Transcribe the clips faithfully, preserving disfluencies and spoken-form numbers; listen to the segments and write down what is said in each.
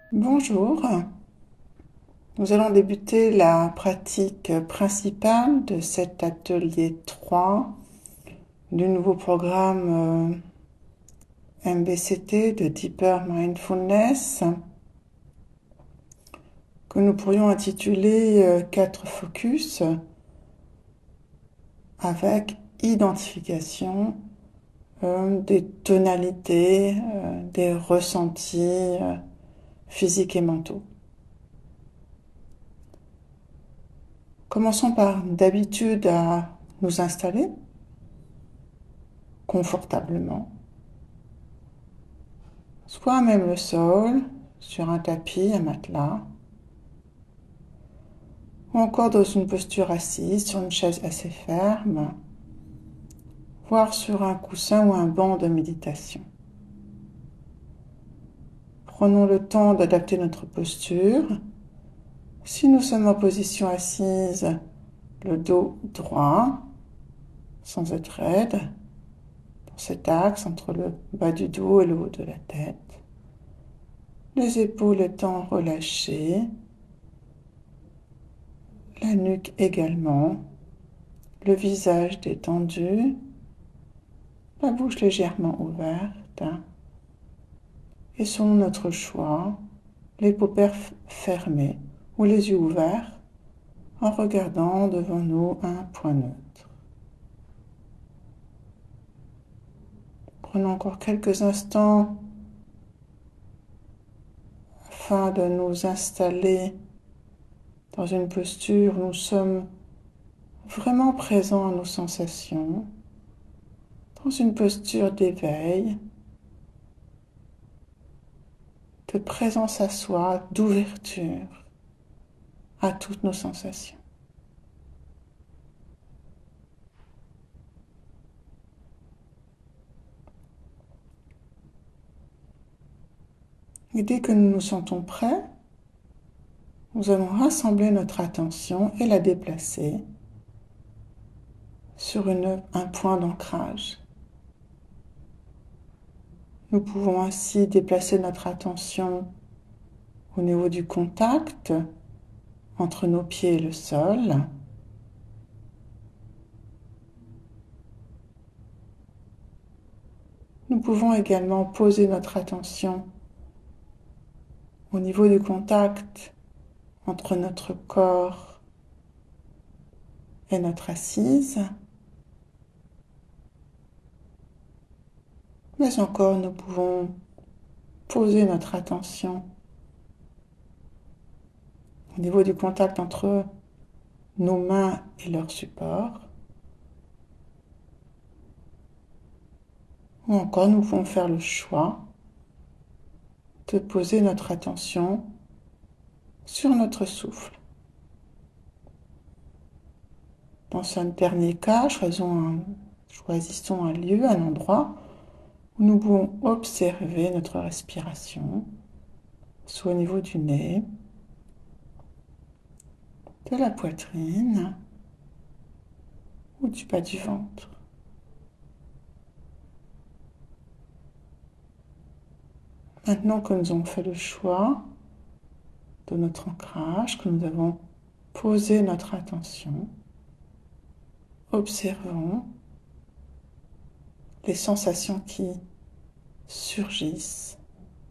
Bonjour, nous allons débuter la pratique principale de cet atelier trois du nouveau programme euh, M B C T de Deeper Mindfulness que nous pourrions intituler euh, quatre focus avec identification euh, des tonalités, euh, des ressentis euh, physiques et mentaux. Commençons par d'habitude à nous installer confortablement, soit même le sol, sur un tapis, un matelas, ou encore dans une posture assise, sur une chaise assez ferme, voire sur un coussin ou un banc de méditation. Prenons le temps d'adapter notre posture. Si nous sommes en position assise, le dos droit, sans être raide, dans cet axe entre le bas du dos et le haut de la tête. Les épaules étant relâchées, la nuque également, le visage détendu, la bouche légèrement ouverte, et selon notre choix, les paupières fermées ou les yeux ouverts en regardant devant nous un point neutre. Prenons encore quelques instants afin de nous installer dans une posture où nous sommes vraiment présents à nos sensations, dans une posture d'éveil, de présence à soi, d'ouverture à toutes nos sensations. Et dès que nous nous sentons prêts, nous allons rassembler notre attention et la déplacer sur une, un point d'ancrage. Nous pouvons ainsi déplacer notre attention au niveau du contact entre nos pieds et le sol. Nous pouvons également poser notre attention au niveau du contact entre notre corps et notre assise. Mais encore, nous pouvons poser notre attention au niveau du contact entre nos mains et leur support. Ou encore, nous pouvons faire le choix de poser notre attention sur notre souffle. Dans ce dernier cas, choisissons un, choisissons un lieu, un endroit où nous pouvons observer notre respiration, soit au niveau du nez, de la poitrine ou du bas du ventre. Maintenant que nous avons fait le choix de notre ancrage, que nous avons posé notre attention, observons les sensations qui surgissent,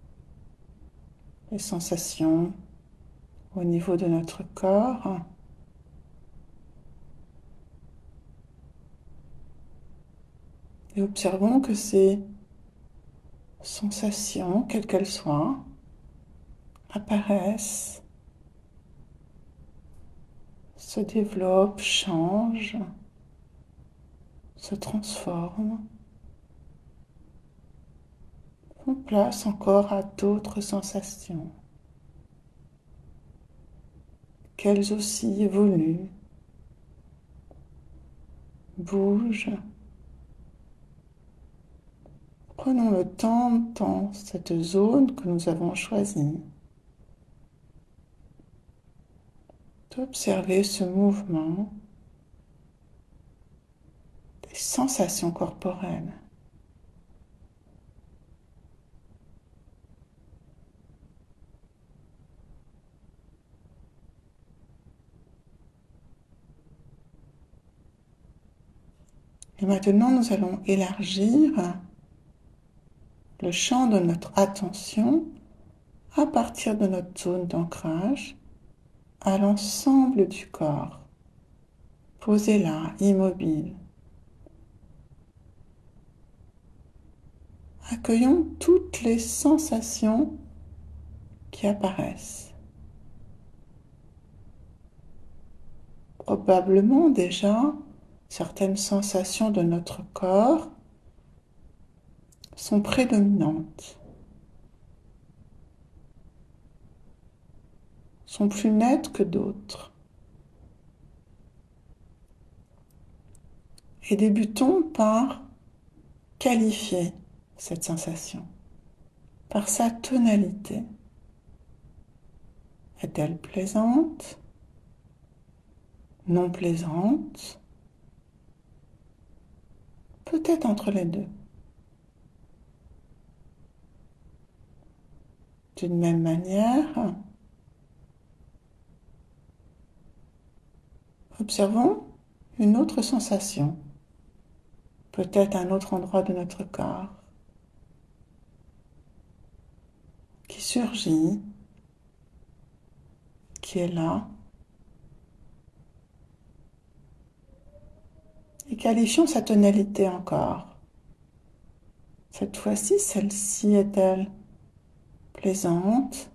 les sensations au niveau de notre corps, et observons que ces sensations, quelles qu'elles soient, apparaissent, se développent, changent, se transforment, font place encore à d'autres sensations, qu'elles aussi évoluent, bougent. Prenons le temps dans cette zone que nous avons choisie d'observer ce mouvement des sensations corporelles. Et maintenant, nous allons élargir le champ de notre attention à partir de notre zone d'ancrage à l'ensemble du corps. Posé là, immobile. Accueillons toutes les sensations qui apparaissent. Probablement déjà, certaines sensations de notre corps sont prédominantes, sont plus nettes que d'autres. Et débutons par qualifier cette sensation, par sa tonalité. Est-elle plaisante? Non plaisante? Peut-être entre les deux. D'une même manière, observons une autre sensation, peut-être un autre endroit de notre corps, qui surgit, qui est là, et qualifions sa tonalité encore. Cette fois-ci, celle-ci est-elle plaisante,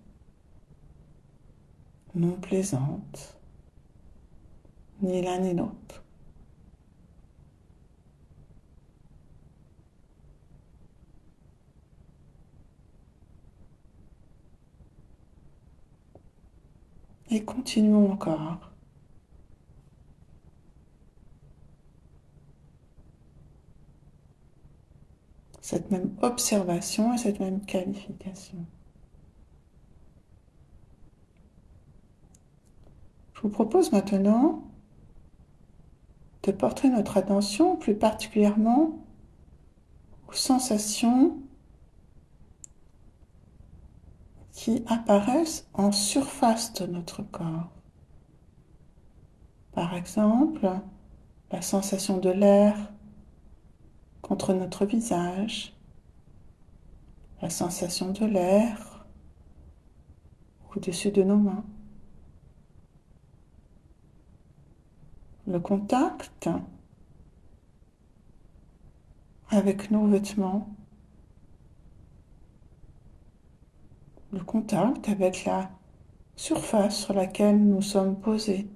non plaisante, ni l'un ni l'autre. Et continuons encore. Cette même observation et cette même qualification. Je vous propose maintenant de porter notre attention plus particulièrement aux sensations qui apparaissent en surface de notre corps. Par exemple, la sensation de l'air contre notre visage, la sensation de l'air au-dessus de nos mains, le contact avec nos vêtements, le contact avec la surface sur laquelle nous sommes posés.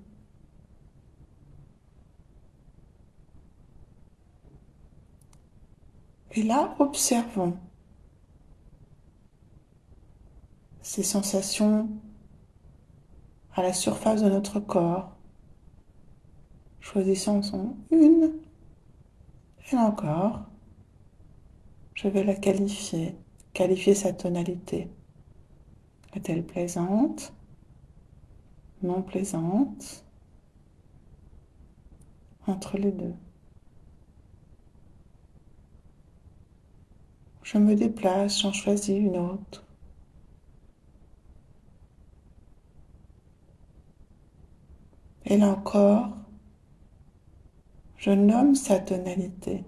Et là, observons ces sensations à la surface de notre corps. Choisissons une, et encore, je vais la qualifier, qualifier sa tonalité. Est-elle plaisante? Non plaisante? Entre les deux. Je me déplace, j'en choisis une autre. Et là encore, je nomme sa tonalité.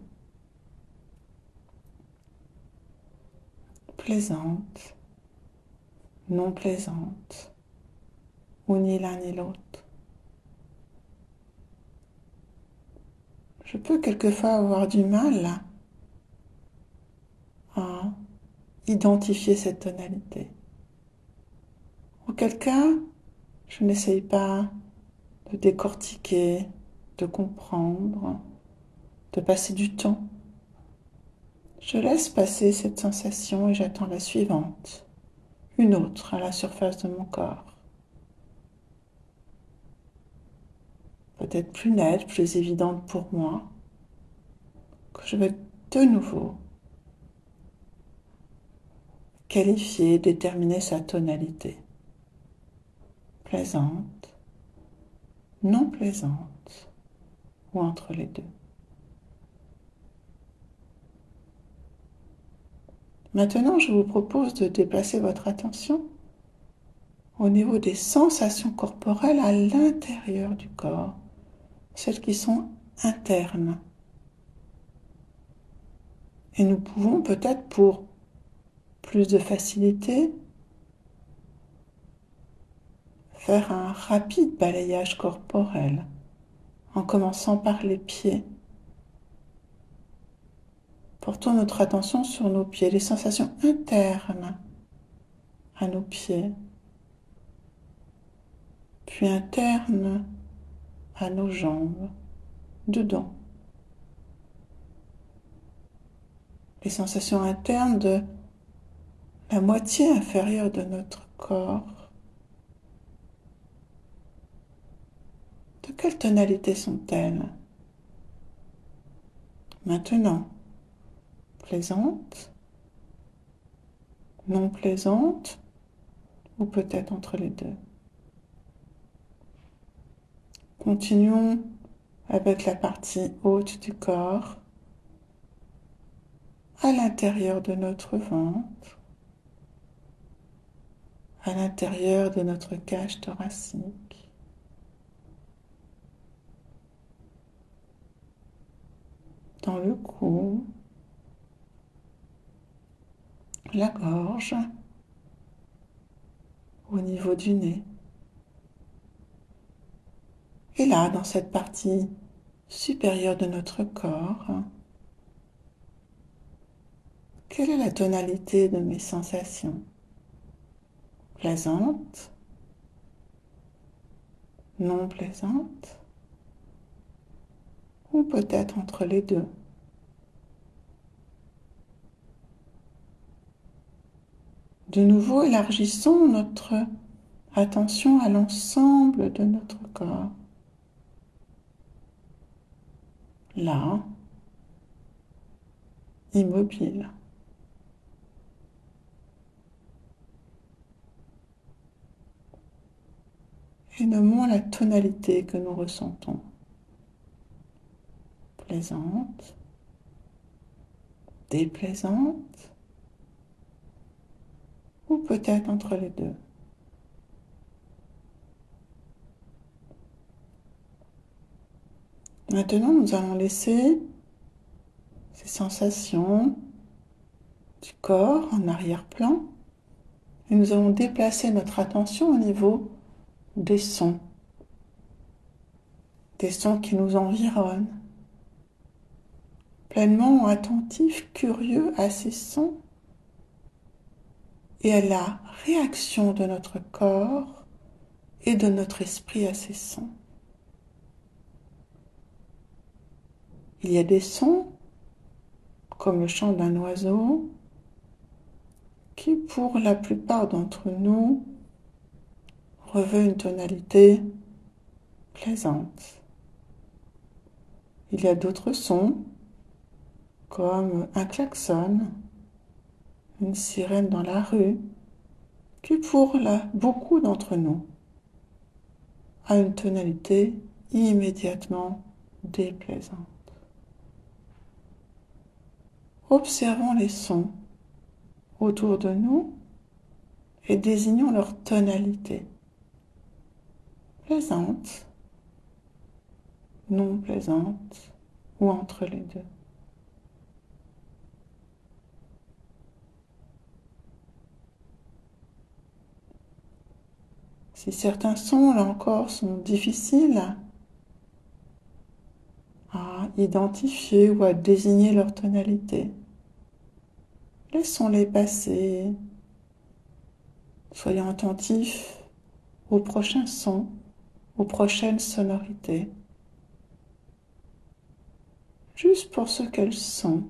Plaisante, non plaisante, ou ni l'un ni l'autre. Je peux quelquefois avoir du mal à identifier cette tonalité. Auquel cas, je n'essaye pas de décortiquer, de comprendre, de passer du temps. Je laisse passer cette sensation et j'attends la suivante, une autre à la surface de mon corps. Peut-être plus nette, plus évidente pour moi, que je vais de nouveau qualifier, déterminer sa tonalité. Plaisante, non plaisante, ou entre les deux. Maintenant, je vous propose de déplacer votre attention au niveau des sensations corporelles à l'intérieur du corps, celles qui sont internes. Et nous pouvons peut-être, pour plus de facilité, faire un rapide balayage corporel en commençant par les pieds. Portons notre attention sur nos pieds, les sensations internes à nos pieds, puis internes à nos jambes, dedans. Les sensations internes de la moitié inférieure de notre corps. De quelle tonalité sont-elles? Maintenant, plaisantes, non plaisantes, ou peut-être entre les deux. Continuons avec la partie haute du corps, à l'intérieur de notre ventre, à l'intérieur de notre cage thoracique. Dans le cou, la gorge, au niveau du nez. Et là, dans cette partie supérieure de notre corps, quelle est la tonalité de mes sensations? Plaisante? Non plaisante? Ou peut-être entre les deux? De nouveau, élargissons notre attention à l'ensemble de notre corps. Là, immobile. Et nommons la tonalité que nous ressentons. Plaisante, déplaisante, ou peut-être entre les deux. Maintenant, nous allons laisser ces sensations du corps en arrière-plan et nous allons déplacer notre attention au niveau des sons, des sons qui nous environnent, pleinement attentifs, curieux à ces sons et à la réaction de notre corps et de notre esprit à ces sons. Il y a des sons, comme le chant d'un oiseau, qui pour la plupart d'entre nous revêt une tonalité plaisante. Il y a d'autres sons, comme un klaxon, une sirène dans la rue, qui pour la, beaucoup d'entre nous a une tonalité immédiatement déplaisante. Observons les sons autour de nous et désignons leur tonalité. Plaisante, non plaisante ou entre les deux. Si certains sons, là encore, sont difficiles à identifier ou à désigner leur tonalité, laissons-les passer. Soyons attentifs aux prochains sons, aux prochaines sonorités, juste pour ce qu'elles sont.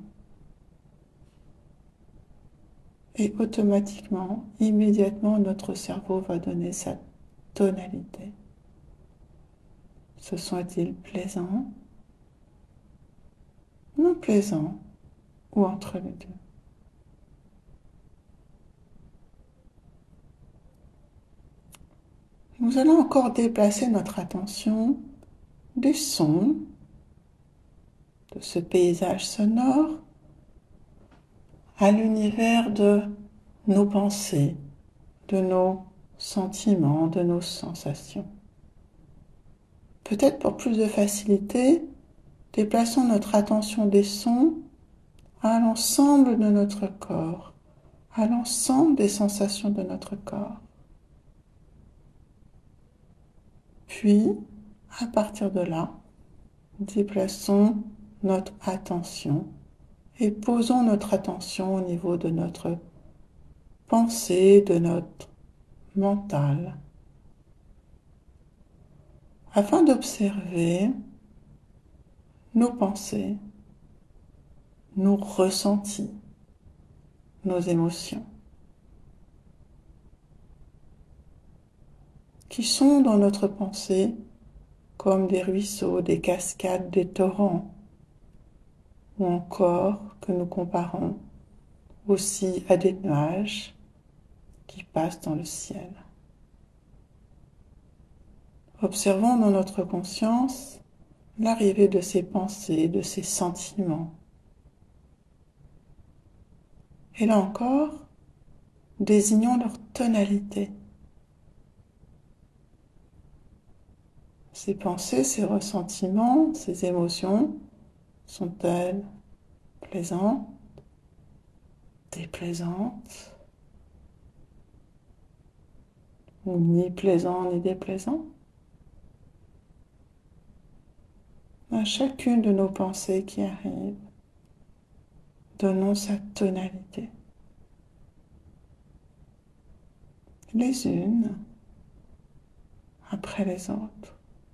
Et automatiquement, immédiatement, notre cerveau va donner sa tonalité. Ce son est-il plaisant, non plaisant ou entre les deux? Nous allons encore déplacer notre attention des sons de ce paysage sonore à l'univers de nos pensées, de nos sentiments, de nos sensations. Peut-être pour plus de facilité, déplaçons notre attention des sons à l'ensemble de notre corps, à l'ensemble des sensations de notre corps. Puis, à partir de là, déplaçons notre attention et posons notre attention au niveau de notre pensée, de notre mental, afin d'observer nos pensées, nos ressentis, nos émotions, qui sont dans notre pensée comme des ruisseaux, des cascades, des torrents, ou encore que nous comparons aussi à des nuages qui passent dans le ciel. Observons dans notre conscience l'arrivée de ces pensées, de ces sentiments. Et là encore, désignons leur tonalité. Ces pensées, ces ressentiments, ces émotions sont-elles plaisantes, déplaisantes, ou ni plaisantes ni déplaisantes? À chacune de nos pensées qui arrivent, donnons sa tonalité. Les unes après les autres.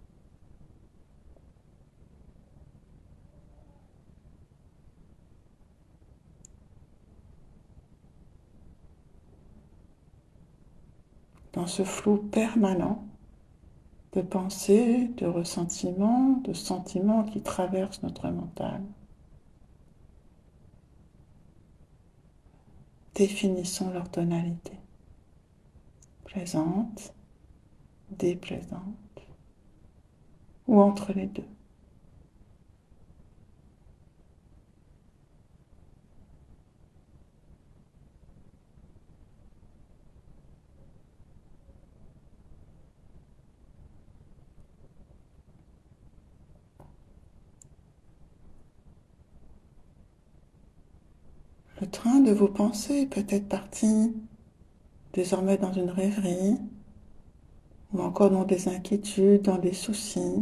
Dans ce flou permanent de pensées, de ressentiments, de sentiments qui traversent notre mental. Définissons leur tonalité. Plaisante, déplaisante, ou entre les deux. Le train de vos pensées est peut-être parti désormais dans une rêverie, ou encore dans des inquiétudes, dans des soucis,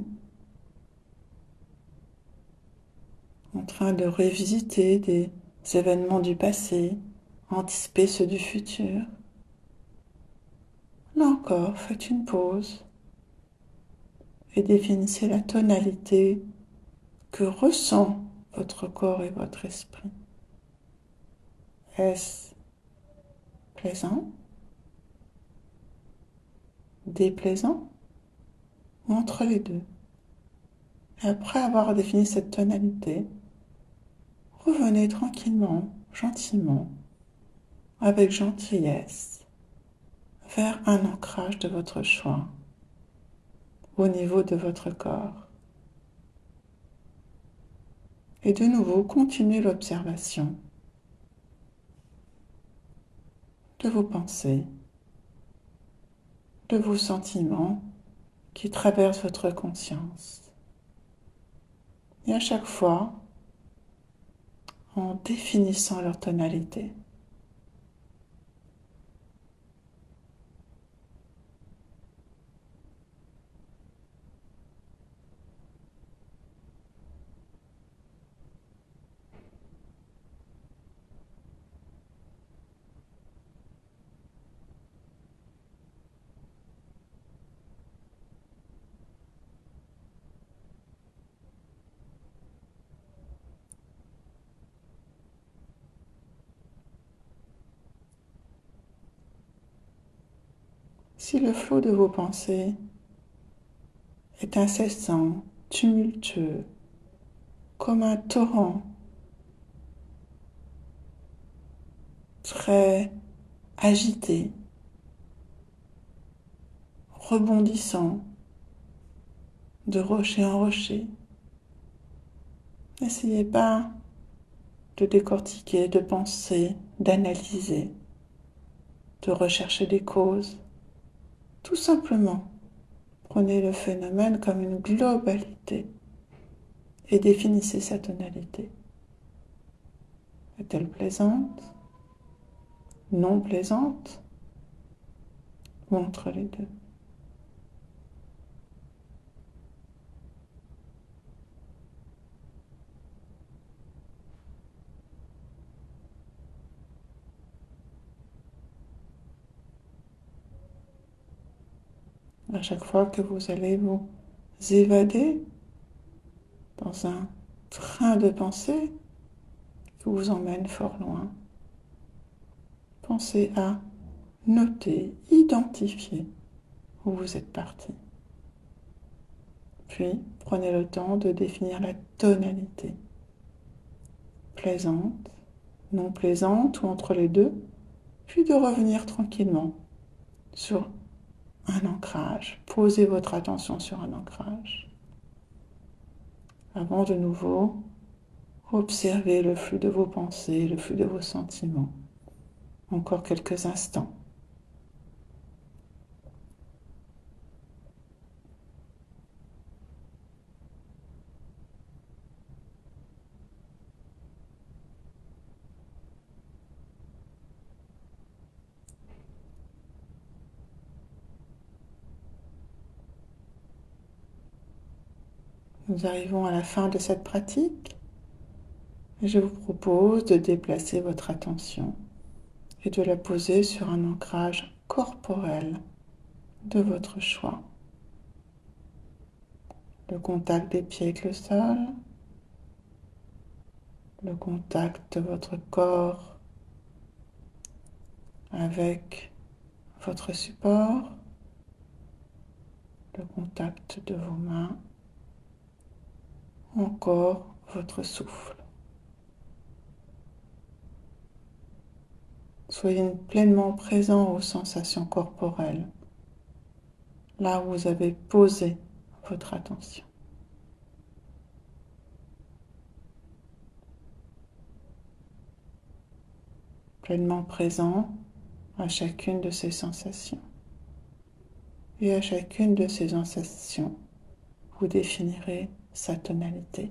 en train de revisiter des événements du passé, anticiper ceux du futur. Là encore, faites une pause et définissez la tonalité que ressent votre corps et votre esprit. Est-ce plaisant, déplaisant ou entre les deux? Et après avoir défini cette tonalité, revenez tranquillement, gentiment, avec gentillesse, vers un ancrage de votre choix au niveau de votre corps. Et de nouveau, continuez l'observation de vos pensées, de vos sentiments qui traversent votre conscience. Et à chaque fois, en définissant leur tonalité. Si le flot de vos pensées est incessant, tumultueux, comme un torrent, très agité, rebondissant de rocher en rocher, n'essayez pas de décortiquer, de penser, d'analyser, de rechercher des causes. Tout simplement, prenez le phénomène comme une globalité et définissez sa tonalité. Est-elle plaisante? Non plaisante? Ou entre les deux? À chaque fois que vous allez vous évader dans un train de pensée qui vous emmène fort loin, pensez à noter, identifier où vous êtes parti. Puis, prenez le temps de définir la tonalité. Plaisante, non plaisante ou entre les deux, puis de revenir tranquillement sur un ancrage. Posez votre attention sur un ancrage. Avant de nouveau, observez le flux de vos pensées, le flux de vos sentiments. Encore quelques instants. Nous arrivons à la fin de cette pratique et je vous propose de déplacer votre attention et de la poser sur un ancrage corporel de votre choix. Le contact des pieds avec le sol, le contact de votre corps avec votre support, le contact de vos mains, encore votre souffle. Soyez pleinement présent aux sensations corporelles, là où vous avez posé votre attention. Pleinement présent à chacune de ces sensations. Et à chacune de ces sensations, vous définirez sa tonalité.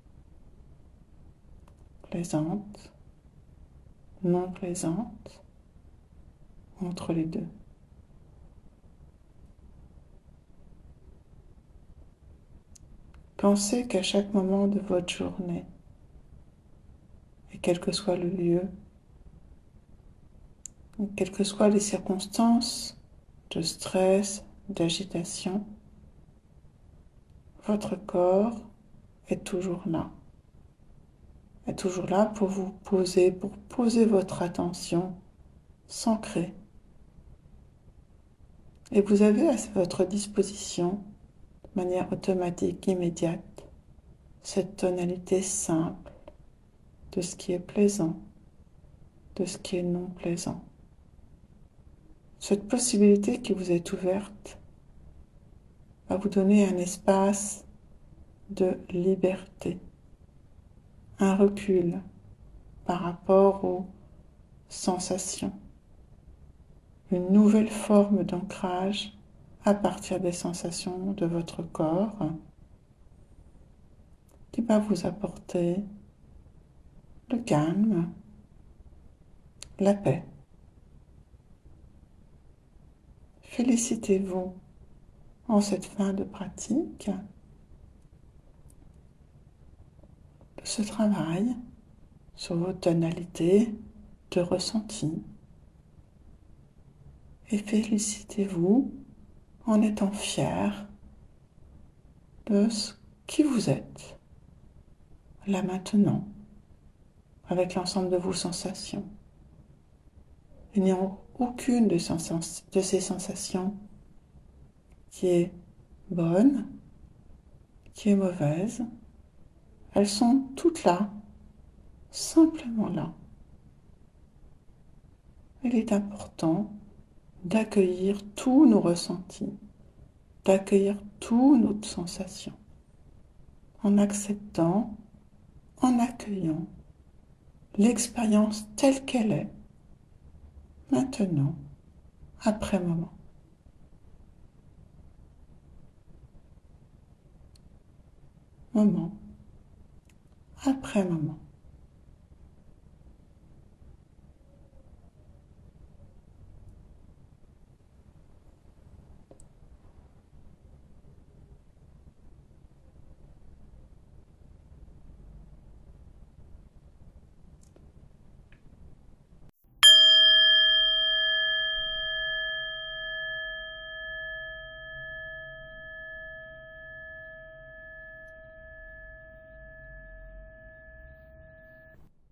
Plaisante, non plaisante, entre les deux. Pensez qu'à chaque moment de votre journée, et quel que soit le lieu, quelles que soient les circonstances de stress, d'agitation, votre corps est toujours là. Est toujours là pour vous poser, pour poser votre attention, s'ancrer. Et vous avez à votre disposition, de manière automatique, immédiate, cette tonalité simple de ce qui est plaisant, de ce qui est non plaisant. Cette possibilité qui vous est ouverte va vous donner un espace de liberté, un recul par rapport aux sensations, une nouvelle forme d'ancrage à partir des sensations de votre corps qui va vous apporter le calme, la paix. Félicitez-vous en cette fin de pratique de ce travail sur vos tonalités de ressenti et félicitez-vous en étant fier de ce qui vous êtes là maintenant avec l'ensemble de vos sensations. Il n'y a aucune de ces sensations qui est bonne, qui est mauvaise. Elles sont toutes là, simplement là. Il est important d'accueillir tous nos ressentis, d'accueillir toutes nos sensations, en acceptant, en accueillant l'expérience telle qu'elle est, maintenant, après moment. Moment après moment.